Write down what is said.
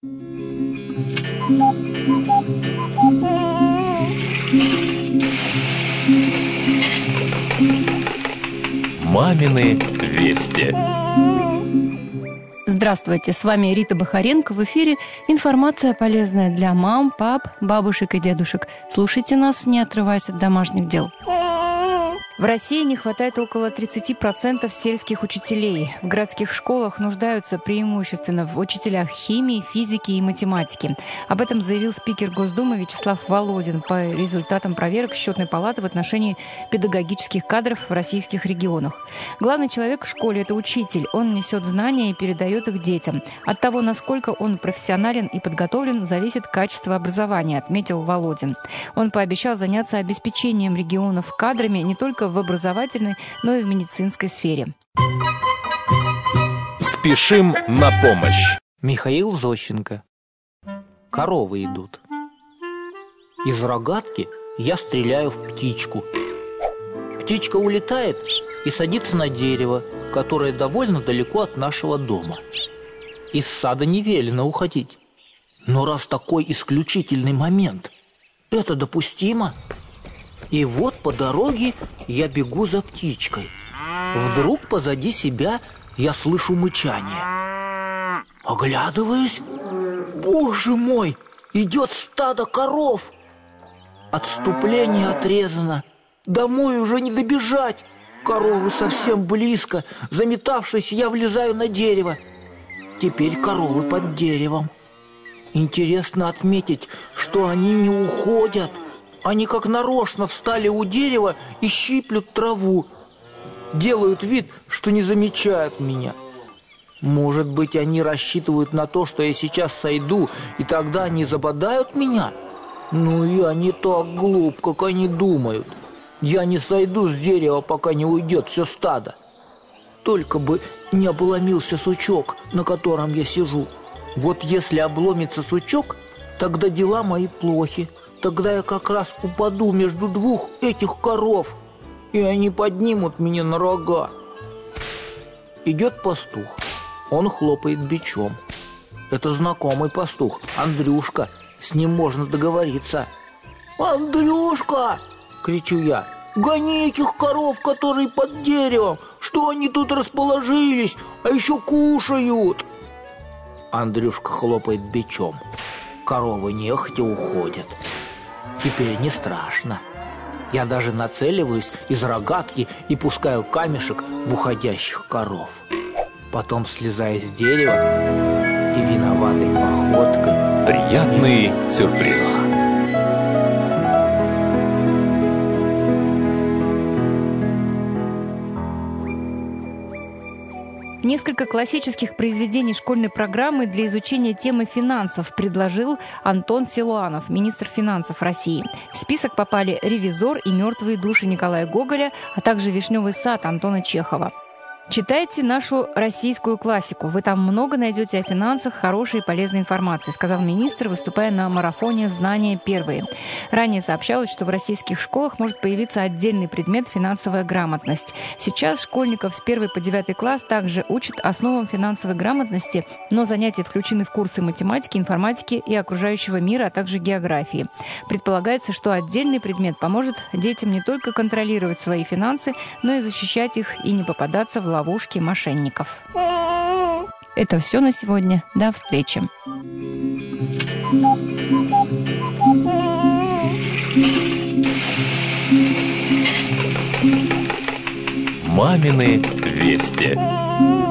Мамины вести. Здравствуйте, с вами Рита Бахаренко. В эфире информация полезная для мам, пап, бабушек и дедушек. Слушайте нас, не отрываясь от домашних дел. В России не хватает около 30% сельских учителей. В городских школах нуждаются преимущественно в учителях химии, физики и математики. Об этом заявил спикер Госдумы Вячеслав Володин по результатам проверок Счетной палаты в отношении педагогических кадров в российских регионах. Главный человек в школе – это учитель. Он несет знания и передает их детям. От того, насколько он профессионален и подготовлен, зависит качество образования, отметил Володин. Он пообещал заняться обеспечением регионов кадрами не только в образовательной, но и в медицинской сфере. Спешим на помощь. Михаил Зощенко. Коровы идут. Из рогатки я стреляю в птичку. Птичка улетает и садится на дерево, которое довольно далеко от нашего дома. Из сада не велено уходить. Но раз такой исключительный момент, это допустимо? И вот по дороге я бегу за птичкой. Вдруг позади себя я слышу мычание. Оглядываюсь. Боже мой, идет стадо коров. Отступление отрезано. Домой уже не добежать. Коровы совсем близко. Заметавшись, я влезаю на дерево. Теперь коровы под деревом. Интересно отметить, что они не уходят. Они как нарочно встали у дерева и щиплют траву. Делают вид, что не замечают меня. Может быть, они рассчитывают на то, что я сейчас сойду, и тогда они забодают меня? Ну, я не так глуп, как они думают. Я не сойду с дерева, пока не уйдет все стадо. Только бы не обломился сучок, на котором я сижу. Вот если обломится сучок, тогда дела мои плохи. Тогда я как раз упаду между двух этих коров, и они поднимут меня на рога. Идет пастух. Он хлопает бичом. Это знакомый пастух, Андрюшка. С ним можно договориться. «Андрюшка!» – кричу я. «Гони этих коров, которые под деревом! Что они тут расположились, а еще кушают!» Андрюшка хлопает бичом. Коровы нехотя уходят. Теперь не страшно. Я даже нацеливаюсь из рогатки и пускаю камешек в уходящих коров. Потом слезаю с дерева и виноватой походкой. Приятный сюрприз. Несколько классических произведений школьной программы для изучения темы финансов предложил Антон Силуанов, министр финансов России. В список попали «Ревизор» и «Мертвые души» Николая Гоголя, а также «Вишневый сад» Антона Чехова. Читайте нашу российскую классику. Вы там много найдете о финансах, хорошей и полезной информации, сказал министр, выступая на марафоне «Знания первые». Ранее сообщалось, что в российских школах может появиться отдельный предмет «Финансовая грамотность». Сейчас школьников с 1 по 9 класс также учат основам финансовой грамотности, но занятия включены в курсы математики, информатики и окружающего мира, а также географии. Предполагается, что отдельный предмет поможет детям не только контролировать свои финансы, но и защищать их и не попадаться в ловушки мошенников. Это все на сегодня. До встречи. Мамины вести.